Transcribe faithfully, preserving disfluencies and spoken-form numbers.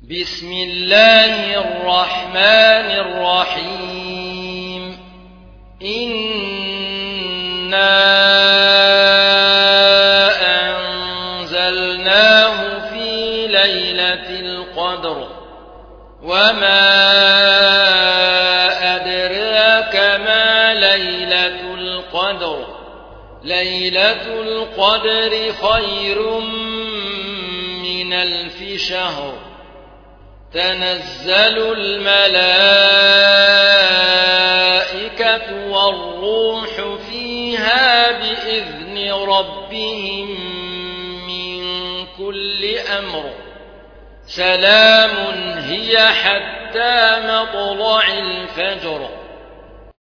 بسم الله الرحمن الرحيم إنا أنزلناه في ليلة القدر وما أدراك ما ليلة القدر ليلة القدر خير من ألف شهر تنزل الملائكة والروح فيها بإذن ربهم من كل أمر سلام هي حتى مطلع الفجر